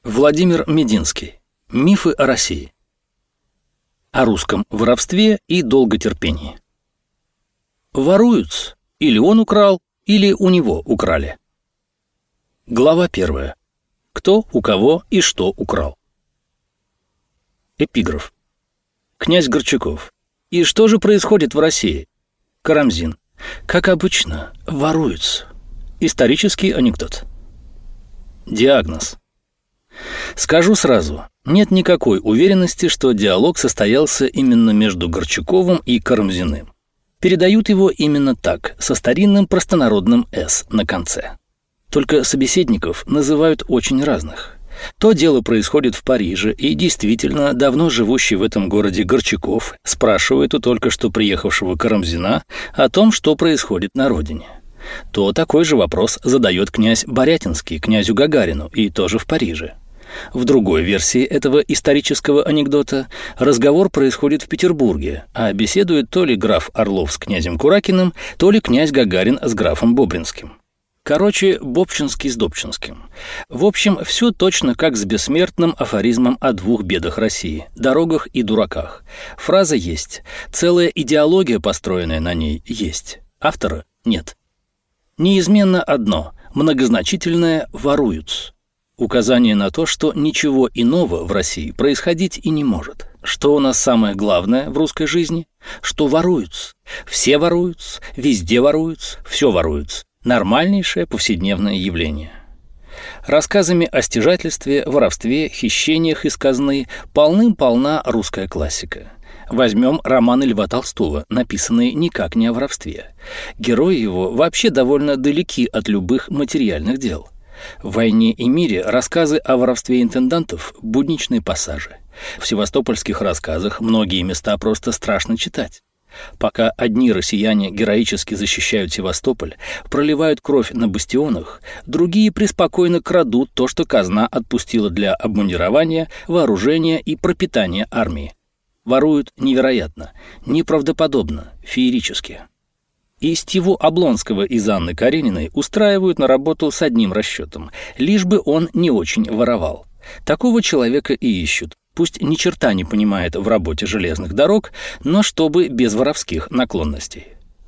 Владимир Мединский. Мифы о России. О русском воровстве и долготерпении. Воруют, или он украл, или у него украли. Глава 1. Кто, у кого и что украл. Эпиграф. Князь Горчаков. И что же происходит в России? Карамзин. Как обычно, воруют. Исторический анекдот. Диагноз. Скажу сразу, нет никакой уверенности, что диалог состоялся именно между Горчаковым и Карамзиным. Передают его именно так, со старинным простонародным «с» на конце. Только собеседников называют очень разных. То дело происходит в Париже, и действительно, давно живущий в этом городе Горчаков спрашивает у только что приехавшего Карамзина о том, что происходит на родине. То такой же вопрос задает князь Борятинский князю Гагарину, и тоже в Париже. В другой версии этого исторического анекдота разговор происходит в Петербурге, а беседует то ли граф Орлов с князем Куракиным, то ли князь Гагарин с графом Бобринским. Короче, Бобчинский с Добчинским. В общем, все точно как с бессмертным афоризмом о двух бедах России – дорогах и дураках. Фраза есть, целая идеология, построенная на ней, есть. Автора нет. Неизменно одно – многозначительное «воруют». Указание на то, что ничего иного в России происходить и не может. Что у нас самое главное в русской жизни? Что воруют. Все воруют, везде воруют, все воруют. Нормальнейшее повседневное явление. Рассказами о стяжательстве, воровстве, хищениях из казны полным-полна русская классика. Возьмем романы Льва Толстого, написанные никак не о воровстве. Герои его вообще довольно далеки от любых материальных дел. В «Войне и мире» рассказы о воровстве интендантов – будничные пассажи. В севастопольских рассказах многие места просто страшно читать. Пока одни россияне героически защищают Севастополь, проливают кровь на бастионах, другие преспокойно крадут то, что казна отпустила для обмундирования, вооружения и пропитания армии. Воруют невероятно, неправдоподобно, феерически. И Стиву Облонского из Анны Карениной устраивают на работу с одним расчетом, лишь бы он не очень воровал. Такого человека и ищут. Пусть ни черта не понимает в работе железных дорог, но чтобы без воровских наклонностей.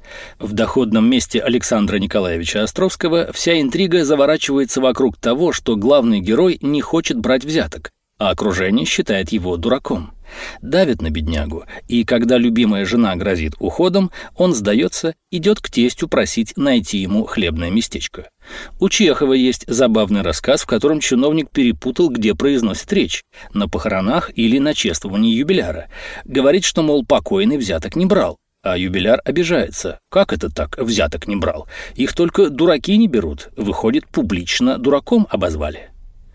В доходном месте Александра Николаевича Островского вся интрига заворачивается вокруг того, что главный герой не хочет брать взяток, а окружение считает его дураком. Давит на беднягу, и когда любимая жена грозит уходом, он сдается, идет к тестю просить найти ему хлебное местечко. У Чехова есть забавный рассказ, в котором чиновник перепутал, где произносит речь – на похоронах или на чествовании юбиляра. Говорит, что, мол, покойный взяток не брал. А юбиляр обижается. Как это так, взяток не брал? Их только дураки не берут. Выходит, публично дураком обозвали.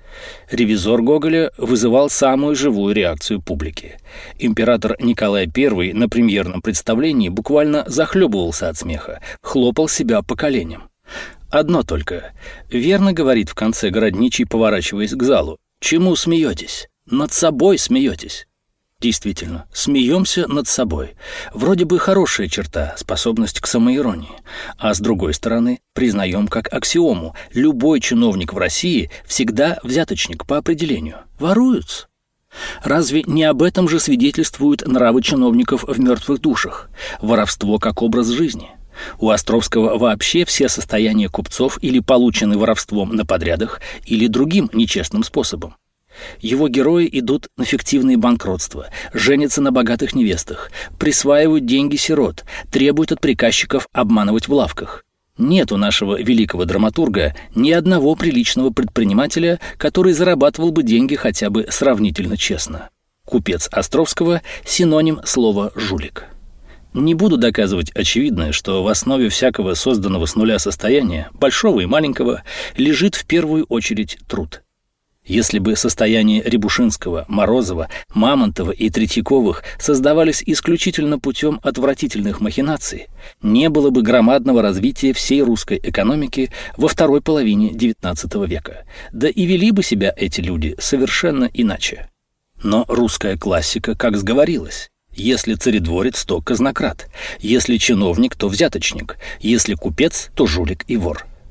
Ревизор Гоголя вызывал самую живую реакцию публики. Император Николай I на премьерном представлении буквально захлебывался от смеха, хлопал себя по коленям. Одно только. Верно говорит в конце городничий, поворачиваясь к залу. Чему смеетесь? Над собой смеетесь. Действительно, смеемся над собой. Вроде бы хорошая черта, способность к самоиронии. А с другой стороны, признаем как аксиому, любой чиновник в России всегда взяточник по определению. Воруют. Разве не об этом же свидетельствуют нравы чиновников в «Мертвых душах»? Воровство как образ жизни. У Островского вообще все состояния купцов или получены воровством на подрядах, или другим нечестным способом. Его герои идут на фиктивные банкротства, женятся на богатых невестах, присваивают деньги сирот, требуют от приказчиков обманывать в лавках. Нет у нашего великого драматурга ни одного приличного предпринимателя, который зарабатывал бы деньги хотя бы сравнительно честно. Купец Островского – синоним слова «жулик». Не буду доказывать очевидное, что в основе всякого созданного с нуля состояния, большого и маленького, лежит в первую очередь труд. Если бы состояния Рябушинского, Морозова, Мамонтова и Третьяковых создавались исключительно путем отвратительных махинаций, не было бы громадного развития всей русской экономики во второй половине XIX века, да и вели бы себя эти люди совершенно иначе. Но русская классика как сговорилась. Если царедворец, то казнократ, если чиновник, то взяточник, если купец, то жулик и вор.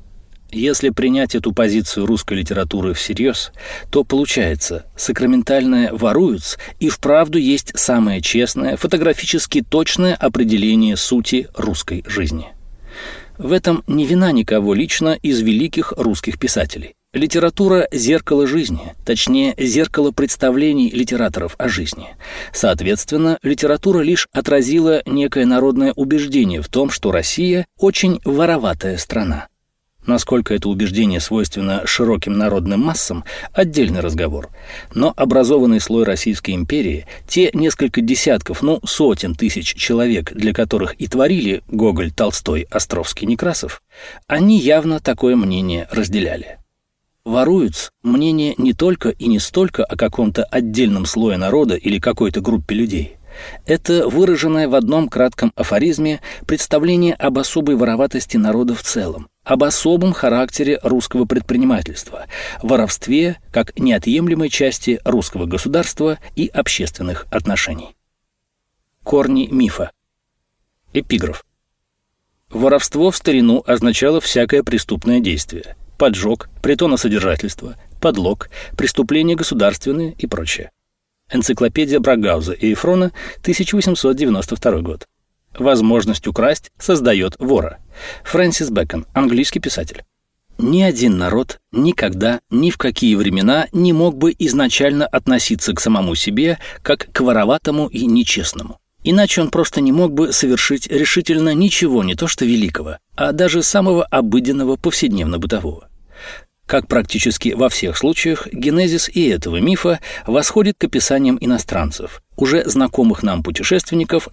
Если принять эту позицию русской литературы всерьез, то получается, сакраментальное «воруются» и вправду есть самое честное, фотографически точное определение сути русской жизни. В этом не вина никого лично из великих русских писателей. Литература – зеркало жизни, точнее, зеркало представлений литераторов о жизни. Соответственно, литература лишь отразила некое народное убеждение в том, что Россия – очень вороватая страна. Насколько это убеждение свойственно широким народным массам – отдельный разговор. Но образованный слой Российской империи, те несколько десятков, сотен тысяч человек, для которых и творили Гоголь, Толстой, Островский, Некрасов, они явно такое мнение разделяли. Воруются мнение не только и не столько о каком-то отдельном слое народа или какой-то группе людей. Это выраженное в одном кратком афоризме представление об особой вороватости народа в целом, об особом характере русского предпринимательства, воровстве как неотъемлемой части русского государства и общественных отношений. Корни мифа. Эпиграф. Воровство в старину означало всякое преступное действие. Поджог, притоносодержательство, подлог, преступления государственные и прочее. Энциклопедия Брагауза и Эфрона, 1892 год. Возможность украсть создает вора. Фрэнсис Бэкон, английский писатель. Ни один народ никогда, ни в какие времена не мог бы изначально относиться к самому себе как к вороватому и нечестному. Иначе он просто не мог бы совершить решительно ничего не то что великого, а даже самого обыденного повседневно-бытового. Как практически во всех случаях, генезис и этого мифа восходит к описаниям иностранцев, уже знакомых нам путешественников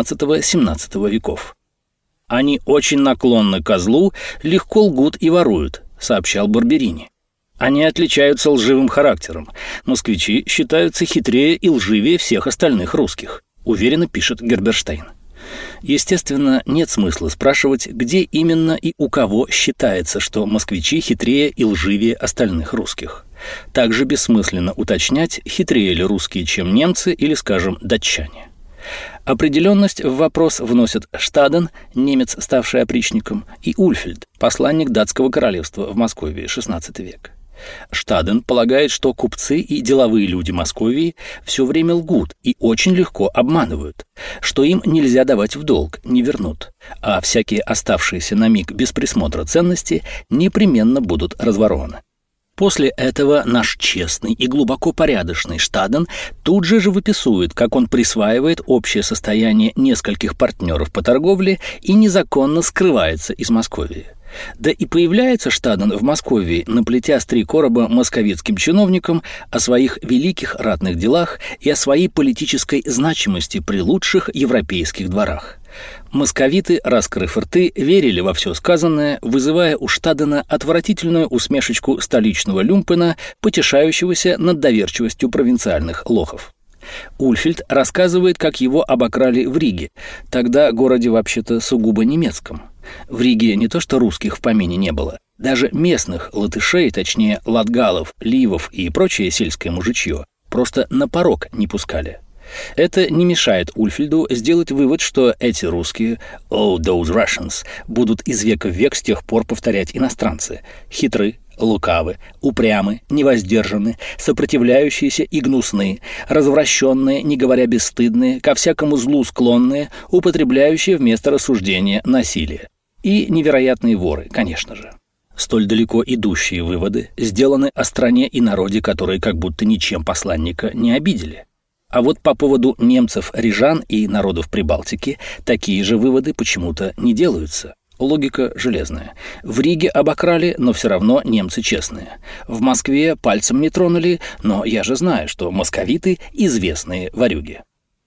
XVI-XVII веков. «Они очень наклонны ко злу, легко лгут и воруют», — сообщал Барберини. «Они отличаются лживым характером. Москвичи считаются хитрее и лживее всех остальных русских», — уверенно пишет Герберштейн. Естественно, нет смысла спрашивать, где именно и у кого считается, что москвичи хитрее и лживее остальных русских. Также бессмысленно уточнять, хитрее ли русские, чем немцы или, скажем, датчане. Определенность в вопрос вносят Штаден, немец, ставший опричником, и Ульфельд, посланник датского королевства в Московии, XVI век. Штаден полагает, что купцы и деловые люди Московии все время лгут и очень легко обманывают, что им нельзя давать в долг, не вернут, а всякие оставшиеся на миг без присмотра ценности непременно будут разворованы. После этого наш честный и глубоко порядочный Штаден тут же живописует, как он присваивает общее состояние нескольких партнеров по торговле и незаконно скрывается из Московии. Да и появляется Штаден в Московии, наплетя с 3 короба московицким чиновникам о своих великих ратных делах и о своей политической значимости при лучших европейских дворах. Московиты, раскрыв рты, верили во все сказанное, вызывая у Штадена отвратительную усмешечку столичного люмпена, потешающегося над доверчивостью провинциальных лохов. Ульфельд рассказывает, как его обокрали в Риге, тогда городе вообще-то сугубо немецком. В Риге не то что русских в помине не было, даже местных латышей, точнее латгалов, ливов и прочее сельское мужичье, просто на порог не пускали. Это не мешает Ульфельду сделать вывод, что эти русские, «Oh, those Russians», будут из века в век с тех пор повторять иностранцы, хитры, лукавы, упрямы, невоздержаны, сопротивляющиеся и гнусны, развращенные, не говоря бесстыдные, ко всякому злу склонные, употребляющие вместо рассуждения насилие. И невероятные воры, конечно же. Столь далеко идущие выводы сделаны о стране и народе, которые как будто ничем посланника не обидели. А вот по поводу немцев-рижан и народов Прибалтики такие же выводы почему-то не делаются. Логика железная. В Риге обокрали, но все равно немцы честные. В Москве пальцем не тронули, но я же знаю, что московиты – известные ворюги.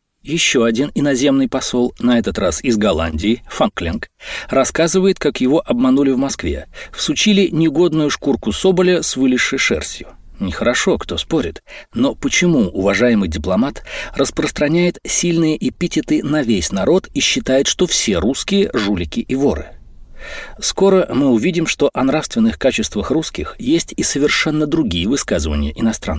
Еще один иноземный посол, на этот раз из Голландии, Фанклинг, рассказывает, как его обманули в Москве. Всучили негодную шкурку соболя с вылезшей шерстью. Нехорошо, кто спорит, но почему уважаемый дипломат распространяет сильные эпитеты на весь народ и считает, что все русские – жулики и воры? Скоро мы увидим, что о нравственных качествах русских есть и совершенно другие высказывания иностранцев.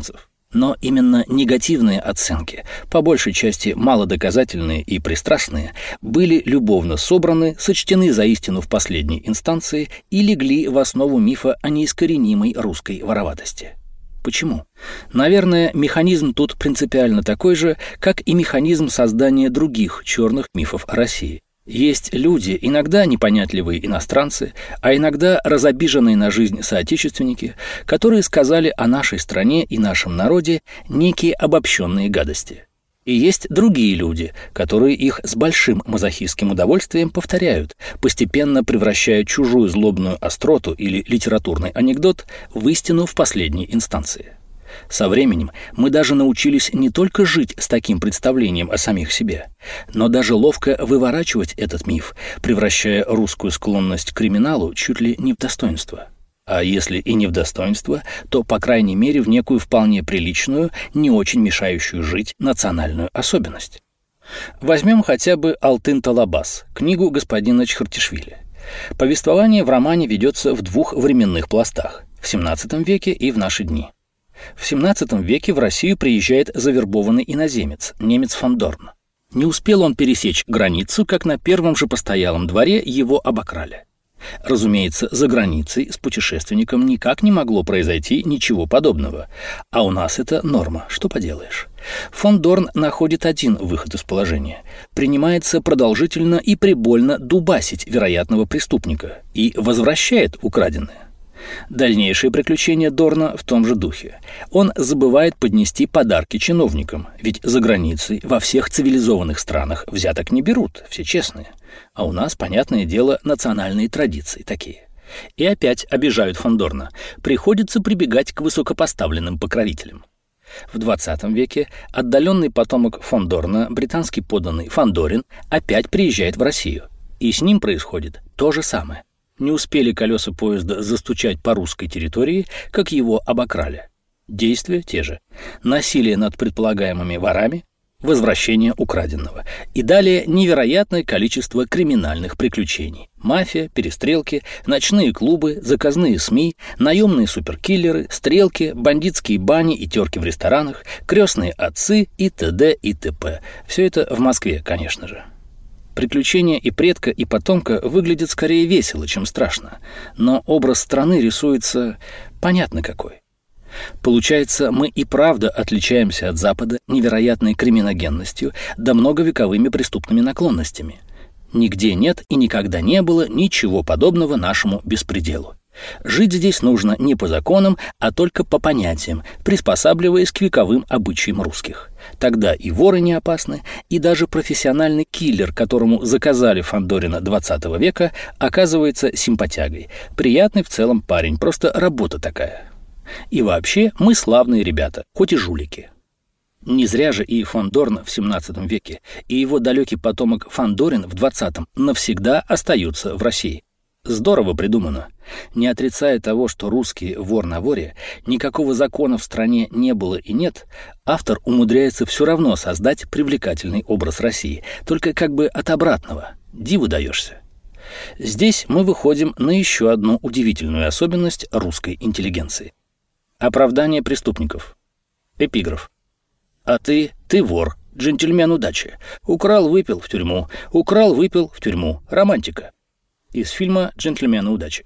Но именно негативные оценки, по большей части малодоказательные и пристрастные, были любовно собраны, сочтены за истину в последней инстанции и легли в основу мифа о неискоренимой русской вороватости. Почему? Наверное, механизм тут принципиально такой же, как и механизм создания других черных мифов о России. Есть люди, иногда непонятливые иностранцы, а иногда разобиженные на жизнь соотечественники, которые сказали о нашей стране и нашем народе некие обобщенные гадости. И есть другие люди, которые их с большим мазохистским удовольствием повторяют, постепенно превращая чужую злобную остроту или литературный анекдот в истину в последней инстанции. Со временем мы даже научились не только жить с таким представлением о самих себе, но даже ловко выворачивать этот миф, превращая русскую склонность к криминалу чуть ли не в достоинство. А если и не в достоинство, то, по крайней мере, в некую вполне приличную, не очень мешающую жить национальную особенность. Возьмем хотя бы «Алтын Талабас», книгу господина Чхартишвили. Повествование в романе ведется в двух временных пластах – в XVII веке и в наши дни. В XVII веке в Россию приезжает завербованный иноземец, немец фон Дорн. Не успел он пересечь границу, как на первом же постоялом дворе его обокрали. Разумеется, за границей с путешественником никак не могло произойти ничего подобного. А у нас это норма, что поделаешь. Фон Дорн находит один выход из положения. Принимается продолжительно и прибольно дубасить вероятного преступника и возвращает украденное. Дальнейшие приключения Дорна в том же духе. Он забывает поднести подарки чиновникам, ведь за границей во всех цивилизованных странах взяток не берут, все честные. А у нас, понятное дело, национальные традиции такие. И опять обижают фон Дорна. Приходится прибегать к высокопоставленным покровителям. В XX веке отдаленный потомок фон Дорна, британский подданный фон Дорин, опять приезжает в Россию. И с ним происходит то же самое. Не успели колеса поезда застучать по русской территории, как его обокрали. Действия те же. Насилие над предполагаемыми ворами, возвращение украденного. И далее невероятное количество криминальных приключений. Мафия, перестрелки, ночные клубы, заказные СМИ, наемные суперкиллеры, стрелки, бандитские бани и терки в ресторанах, крестные отцы и т.д. и т.п. Все это в Москве, конечно же. Приключения и предка, и потомка выглядят скорее весело, чем страшно, но образ страны рисуется понятно какой. Получается, мы и правда отличаемся от Запада невероятной криминогенностью да многовековыми преступными наклонностями. Нигде нет и никогда не было ничего подобного нашему беспределу. Жить здесь нужно не по законам, а только по понятиям, приспосабливаясь к вековым обычаям русских. Тогда и воры не опасны, и даже профессиональный киллер, которому заказали фон Дорина XX века, оказывается симпатягой. Приятный в целом парень, просто работа такая. И вообще мы славные ребята, хоть и жулики. Не зря же и фон Дорн в XVII веке, и его далекий потомок фон Дорин в XX навсегда остаются в России. Здорово придумано. Не отрицая того, что русский вор на воре, никакого закона в стране не было и нет, автор умудряется все равно создать привлекательный образ России, только как бы от обратного. Диву даешься. Здесь мы выходим на еще одну удивительную особенность русской интеллигенции. Оправдание преступников. Эпиграф. А ты вор, джентльмен удачи. Украл, выпил в тюрьму. Украл, выпил в тюрьму. Романтика. Из фильма «Джентльмены удачи».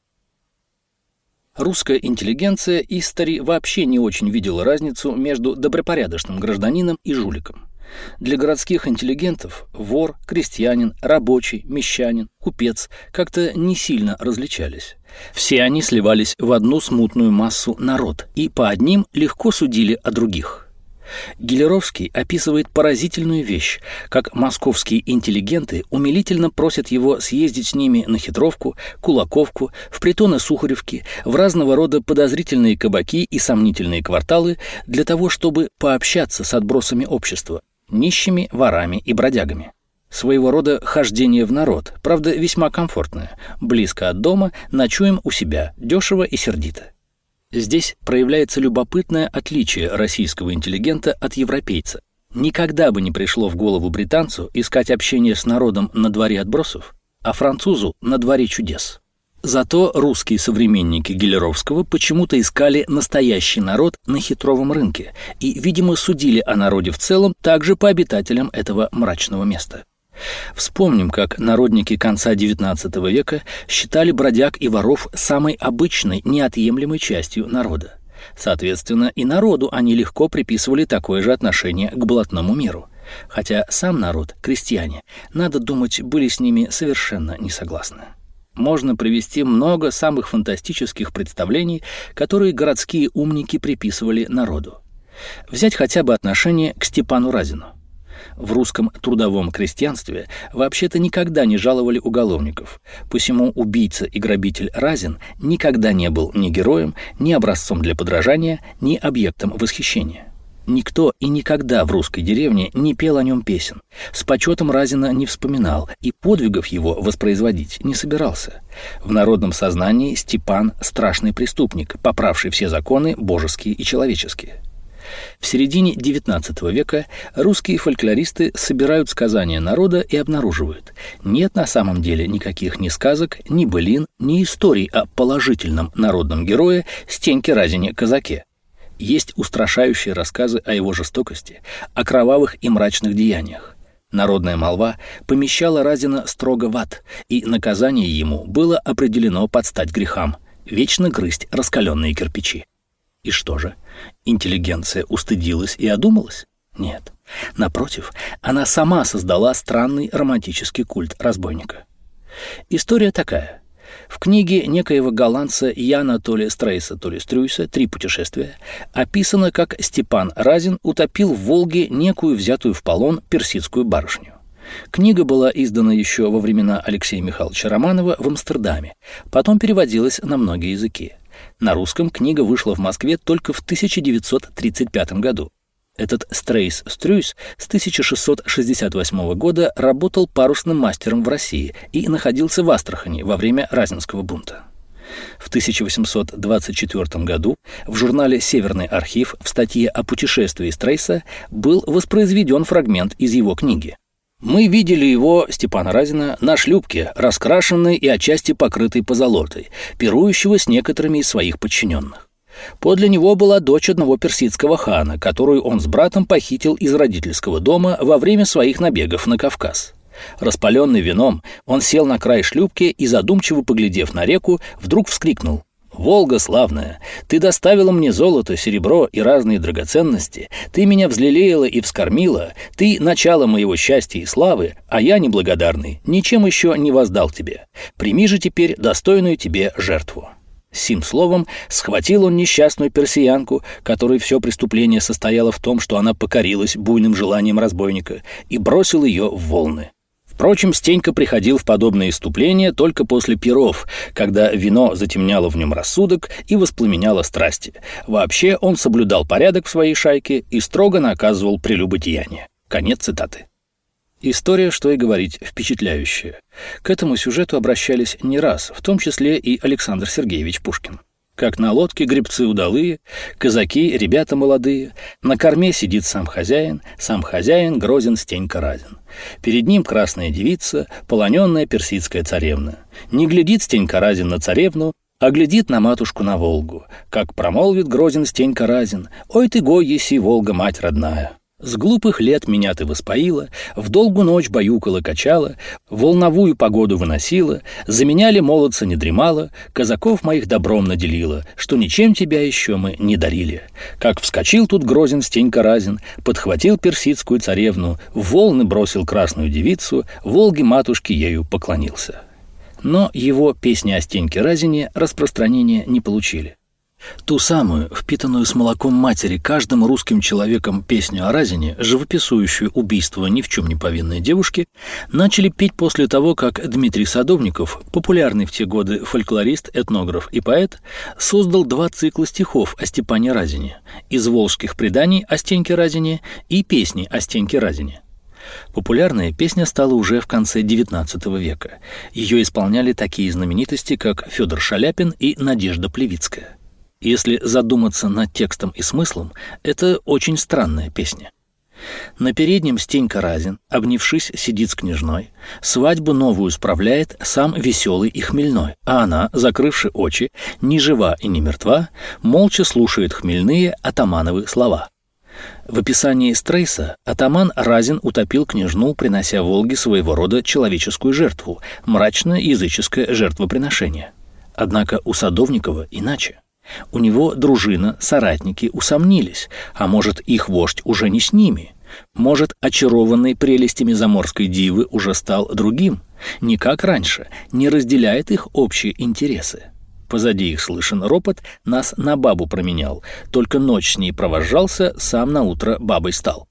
Русская интеллигенция истори вообще не очень видела разницу между добропорядочным гражданином и жуликом. Для городских интеллигентов вор, крестьянин, рабочий, мещанин, купец как-то не сильно различались. Все они сливались в одну смутную массу народ и по одним легко судили о других. Гелеровский описывает поразительную вещь, как московские интеллигенты умилительно просят его съездить с ними на Хитровку, Кулаковку, в притоны Сухаревки, в разного рода подозрительные кабаки и сомнительные кварталы для того, чтобы пообщаться с отбросами общества, нищими, ворами и бродягами. Своего рода хождение в народ, правда, весьма комфортное. Близко от дома, ночуем у себя, дешево и сердито. Здесь проявляется любопытное отличие российского интеллигента от европейца. Никогда бы не пришло в голову британцу искать общение с народом на дворе отбросов, а французу на дворе чудес. Зато русские современники Гелеровского почему-то искали настоящий народ на хитровом рынке и, видимо, судили о народе в целом также по обитателям этого мрачного места. Вспомним, как народники конца XIX века считали бродяг и воров самой обычной, неотъемлемой частью народа. Соответственно, и народу они легко приписывали такое же отношение к блатному миру. Хотя сам народ, крестьяне, надо думать, были с ними совершенно не согласны. Можно привести много самых фантастических представлений, которые городские умники приписывали народу. Взять хотя бы отношение к Степану Разину. В русском трудовом крестьянстве вообще-то никогда не жаловали уголовников, посему убийца и грабитель Разин никогда не был ни героем, ни образцом для подражания, ни объектом восхищения. Никто и никогда в русской деревне не пел о нем песен, с почетом Разина не вспоминал и подвигов его воспроизводить не собирался. В народном сознании Степан – страшный преступник, поправший все законы божеские и человеческие. В середине XIX века русские фольклористы собирают сказания народа и обнаруживают: нет на самом деле никаких ни сказок, ни былин, ни историй о положительном народном герое Стеньке Разине-казаке. Есть устрашающие рассказы о его жестокости, о кровавых и мрачных деяниях. Народная молва помещала Разина строго в ад, и наказание ему было определено под стать грехам – вечно грызть раскаленные кирпичи. И что же, интеллигенция устыдилась и одумалась? Нет. Напротив, она сама создала странный романтический культ разбойника. История такая. В книге некоего голландца Яна то ли Стрейса, то ли Стрюйса «Три путешествия» описано, как Степан Разин утопил в Волге некую взятую в полон персидскую барышню. Книга была издана еще во времена Алексея Михайловича Романова в Амстердаме, потом переводилась на многие языки. На русском книга вышла в Москве только в 1935 году. Этот Стрейс Стрюйс с 1668 года работал парусным мастером в России и находился в Астрахани во время Разинского бунта. В 1824 году в журнале «Северный архив» в статье о путешествии Стрейса был воспроизведен фрагмент из его книги. «Мы видели его, Степана Разина, на шлюпке, раскрашенной и отчасти покрытой позолотой, пирующего с некоторыми из своих подчиненных. Подле него была дочь одного персидского хана, которую он с братом похитил из родительского дома во время своих набегов на Кавказ. Распаленный вином, он сел на край шлюпки и, задумчиво поглядев на реку, вдруг вскрикнул: «Волга славная, ты доставила мне золото, серебро и разные драгоценности, ты меня взлелеяла и вскормила, ты начало моего счастья и славы, а я, неблагодарный, ничем еще не воздал тебе. Прими же теперь достойную тебе жертву». Сим словом схватил он несчастную персиянку, которой все преступление состояло в том, что она покорилась буйным желанием разбойника, и бросил ее в волны. Впрочем, Стенька приходил в подобные исступления только после пиров, когда вино затемняло в нем рассудок и воспламеняло страсти. Вообще он соблюдал порядок в своей шайке и строго наказывал прелюбодеяние. Конец цитаты. История, что и говорить, впечатляющая. К этому сюжету обращались не раз, в том числе и Александр Сергеевич Пушкин. Как на лодке гребцы удалые, казаки, ребята молодые, на корме сидит сам хозяин грозен Стенька Разин. Перед ним красная девица, полоненная персидская царевна. Не глядит Стенька Разин на царевну, а глядит на матушку на Волгу. Как промолвит грозен Стенька Разин: «Ой ты гой еси, Волга, мать родная! С глупых лет меня ты воспоила, в долгу ночь баюкала-качала, волновую погоду выносила, за меня ли молодца не дремала, казаков моих добром наделила, что ничем тебя еще мы не дарили. Как вскочил тут грозен Стенька Разин, подхватил персидскую царевну, в волны бросил красную девицу, Волге матушке ею поклонился». Но его песни о Стеньке Разине распространения не получили. Ту самую, впитанную с молоком матери каждым русским человеком песню о Разине, живописующую убийство ни в чем не повинной девушки, начали петь после того, как Дмитрий Садовников, популярный в те годы фольклорист, этнограф и поэт, создал 2 цикла стихов о Степане Разине: из волжских преданий о Стеньке Разине и песни о Стеньке Разине. Популярная песня стала уже в конце XIX века. Ее исполняли такие знаменитости, как Федор Шаляпин и Надежда Плевицкая. Если задуматься над текстом и смыслом, это очень странная песня. На переднем Стенька Разин, обнявшись, сидит с княжной, свадьбу новую справляет сам веселый и хмельной, а она, закрывши очи, ни жива и ни мертва, молча слушает хмельные атамановы слова. В описании Стрейса атаман Разин утопил княжну, принося Волге своего рода человеческую жертву, мрачное языческое жертвоприношение. Однако у Садовникова иначе. У него дружина, соратники усомнились, а может, их вождь уже не с ними. Может, очарованный прелестями заморской дивы уже стал другим, не как раньше, не разделяет их общие интересы. Позади их слышен ропот, нас на бабу променял, только ночь с ней провожался, сам наутро бабой стал.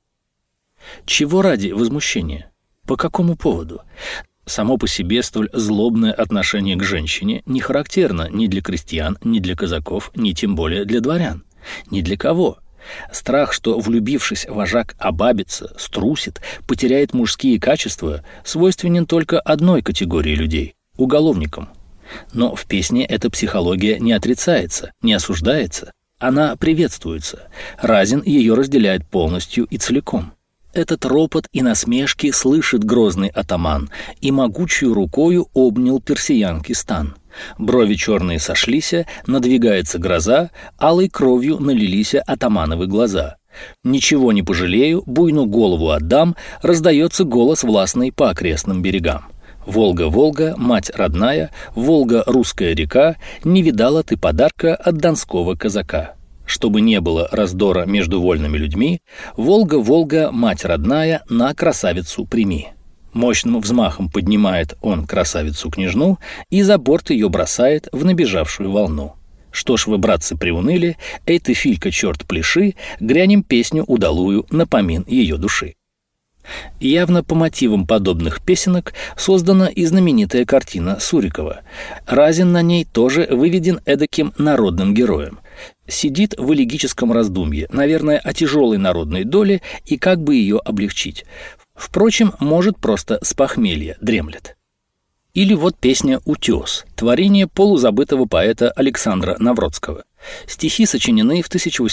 Чего ради возмущения? По какому поводу? Само по себе столь злобное отношение к женщине не характерно ни для крестьян, ни для казаков, ни тем более для дворян. Ни для кого. Страх, что, влюбившись, вожак обабится, струсит, потеряет мужские качества, свойственен только одной категории людей – уголовникам. Но в песне эта психология не отрицается, не осуждается, она приветствуется. Разин ее разделяет полностью и целиком. Этот ропот и насмешки слышит грозный атаман и могучую рукою обнял персиянки стан. Брови черные сошлися, надвигается гроза, алой кровью налилися атамановы глаза. «Ничего не пожалею, буйну голову отдам», раздается голос властный по окрестным берегам. «Волга, Волга, мать родная, Волга, русская река, не видала ты подарка от донского казака». Чтобы не было раздора между вольными людьми, «Волга, Волга, мать родная, на красавицу прими». Мощным взмахом поднимает он красавицу-княжну и за борт ее бросает в набежавшую волну. Что ж вы, братцы, приуныли, эй ты, Филька, черт пляши, грянем песню удалую на помин ее души. Явно по мотивам подобных песенок создана и знаменитая картина Сурикова. Разин на ней тоже выведен эдаким народным героем. Сидит в элегическом раздумье, наверное, о тяжелой народной доле и как бы ее облегчить. Впрочем, может, просто с похмелья дремлет. Или вот песня «Утес», творение полузабытого поэта Александра Навродского. Стихи сочинены в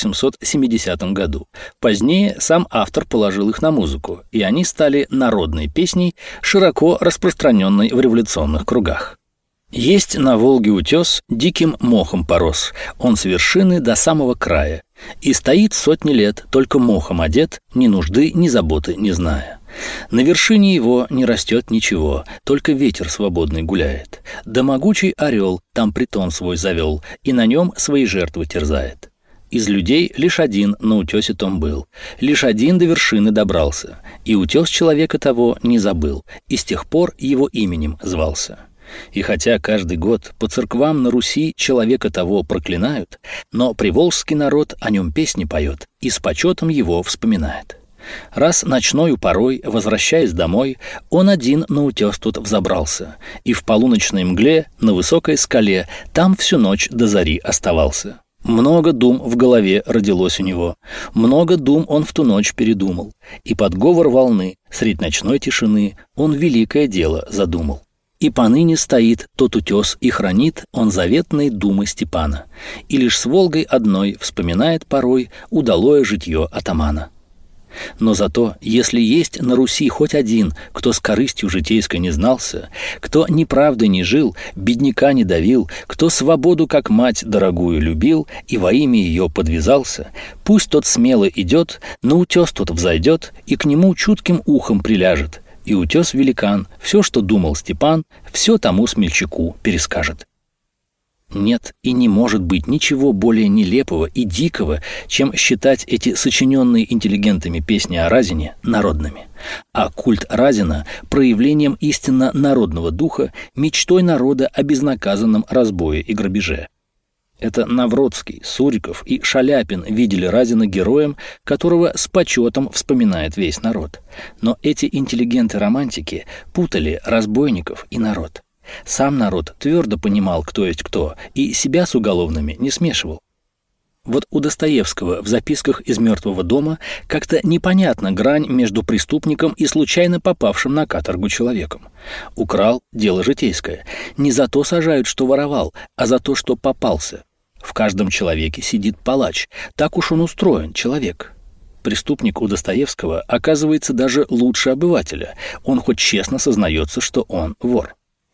1870 году. Позднее сам автор положил их на музыку, и они стали народной песней, широко распространенной в революционных кругах. Есть на Волге утес, диким мохом порос, он с вершины до самого края, и стоит сотни лет, только мохом одет, ни нужды, ни заботы не зная. На вершине его не растет ничего, только ветер свободный гуляет. Да могучий орел там притон свой завел, и на нем свои жертвы терзает. Из людей лишь один на утесе том был, лишь один до вершины добрался, и утес человека того не забыл, и с тех пор его именем звался. И хотя каждый год по церквам на Руси человека того проклинают, но приволжский народ о нем песни поет и с почетом его вспоминает. Раз ночною порой, возвращаясь домой, он один на утес тут взобрался, и в полуночной мгле на высокой скале там всю ночь до зари оставался. Много дум в голове родилось у него, много дум он в ту ночь передумал, и под говор волны, средь ночной тишины, он великое дело задумал. И поныне стоит тот утес и хранит он заветные думы Степана, и лишь с Волгой одной вспоминает порой удалое житье атамана. Но зато, если есть на Руси хоть один, кто с корыстью житейской не знался, кто неправдой не жил, бедняка не давил, кто свободу как мать дорогую любил и во имя ее подвязался, пусть тот смело идет, на утес тот взойдет и к нему чутким ухом приляжет, и утес-великан все, что думал Степан, все тому смельчаку перескажет. Нет и не может быть ничего более нелепого и дикого, чем считать эти сочиненные интеллигентами песни о Разине народными, а культ Разина – проявлением истинно народного духа, мечтой народа о безнаказанном разбое и грабеже. Это Навродский, Суриков и Шаляпин видели Разина героем, которого с почетом вспоминает весь народ. Но эти интеллигенты-романтики путали разбойников и народ. Сам народ твердо понимал, кто есть кто, и себя с уголовными не смешивал. Вот у Достоевского в записках из «Мертвого дома» как-то непонятна грань между преступником и случайно попавшим на каторгу человеком. Украл – дело житейское. Не за то сажают, что воровал, а за то, что попался. В каждом человеке сидит палач. Так уж он устроен, человек. преступник у Достоевского оказывается даже лучше обывателя. Он хоть честно сознается, что он вор.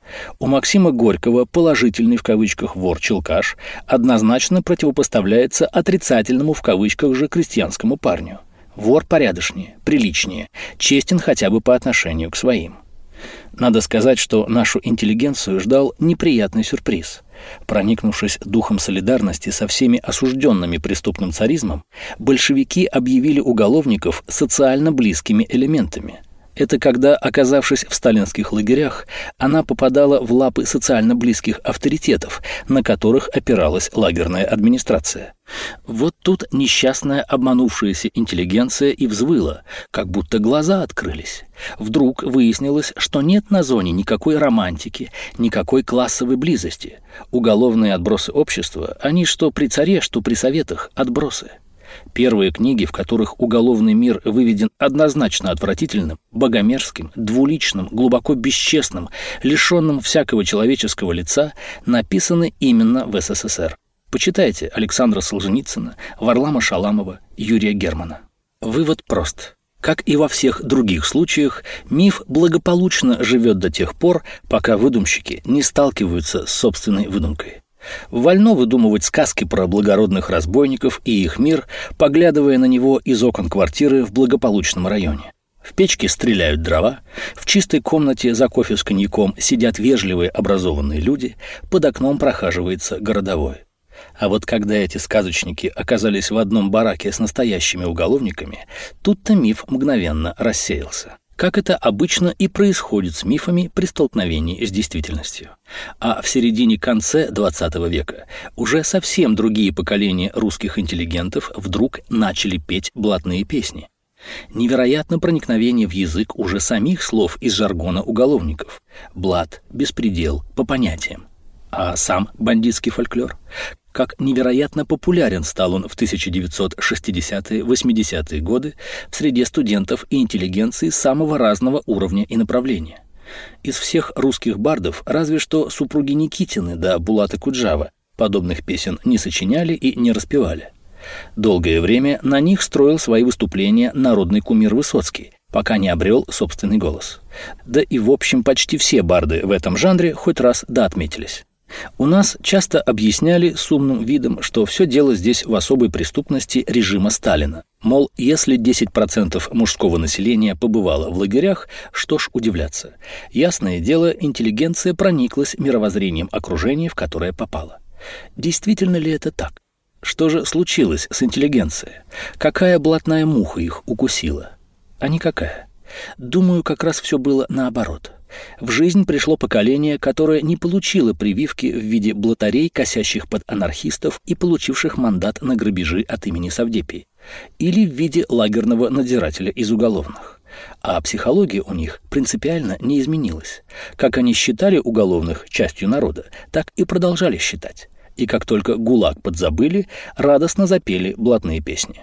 У Максима Горького положительный в кавычках вор-челкаш однозначно противопоставляется отрицательному в кавычках же крестьянскому парню. Вор порядочнее, приличнее, честен хотя бы по отношению к своим. Надо сказать, что нашу интеллигенцию ждал неприятный сюрприз. Проникнувшись духом солидарности со всеми осужденными преступным царизмом, большевики объявили уголовников социально близкими элементами. Это когда, оказавшись в сталинских лагерях, она попадала в лапы социально близких авторитетов, на которых опиралась лагерная администрация. Вот тут несчастная обманувшаяся интеллигенция и взвыла, как будто глаза открылись. Вдруг выяснилось, что нет на зоне никакой романтики, никакой классовой близости. Уголовные отбросы общества, они что при царе, что при советах отбросы. Первые книги, в которых уголовный мир выведен однозначно отвратительным, богомерзким, двуличным, глубоко бесчестным, лишенным всякого человеческого лица, написаны именно в СССР. Почитайте Александра Солженицына, Варлама Шаламова, Юрия Германа. Вывод прост. Как и во всех других случаях, миф благополучно живет до тех пор, пока выдумщики не сталкиваются с собственной выдумкой. Вольно выдумывать сказки про благородных разбойников и их мир, поглядывая на него из окон квартиры в благополучном районе. В печке стреляют дрова, в чистой комнате за кофе с коньяком сидят вежливые образованные люди, под окном прохаживается городовой. А вот когда эти сказочники оказались в одном бараке с настоящими уголовниками, тут-то миф мгновенно рассеялся. Как это обычно и происходит с мифами при столкновении с действительностью. А в середине-конце XX века уже совсем другие поколения русских интеллигентов вдруг начали петь блатные песни. Невероятно проникновение в язык уже самих слов из жаргона уголовников. Блат, беспредел, по понятиям. А сам бандитский фольклор? Как невероятно популярен стал он в 1960-80-е годы в среде студентов и интеллигенции самого разного уровня и направления. Из всех русских бардов разве что супруги Никитины да Булата Куджава подобных песен не сочиняли и не распевали. Долгое время на них строил свои выступления народный кумир Высоцкий, пока не обрел собственный голос. Да и в общем почти все барды в этом жанре хоть раз да отметились. У нас часто объясняли с умным видом, что все дело здесь в особой преступности режима Сталина. Мол, если 10% мужского населения побывало в лагерях, что ж удивляться. Ясное дело, интеллигенция прониклась мировоззрением окружения, в которое попала. Действительно ли это так? Что же случилось с интеллигенцией? Какая блатная муха их укусила? А никакая. Думаю, как раз все было наоборот. В жизнь пришло поколение, которое не получило прививки в виде блатарей, косящих под анархистов и получивших мандат на грабежи от имени Совдепии, или в виде лагерного надзирателя из уголовных. А психология у них принципиально не изменилась. Как они считали уголовных частью народа, так и продолжали считать. И как только ГУЛАГ подзабыли, радостно запели блатные песни.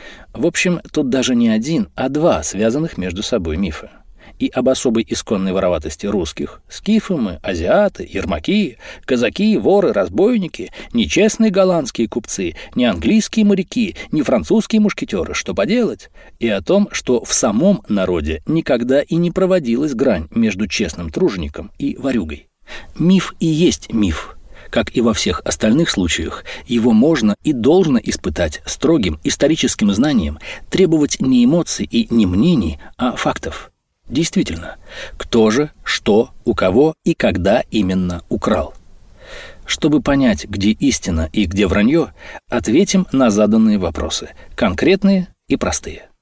В общем, тут даже не один, а два связанных между собой мифа. И об особой исконной вороватости русских — скифы мы, азиаты, ермаки, казаки, воры, разбойники, нечестные голландские купцы, не английские моряки, не французские мушкетеры, что поделать? И о том, что в самом народе никогда и не проводилась грань между честным тружеником и ворюгой. Миф и есть миф. Как и во всех остальных случаях, его можно и должно испытать строгим историческим знанием, требовать не эмоций и не мнений, а фактов. Действительно, кто же, что, у кого и когда именно украл? Чтобы понять, где истина и где вранье, ответим на заданные вопросы, конкретные и простые.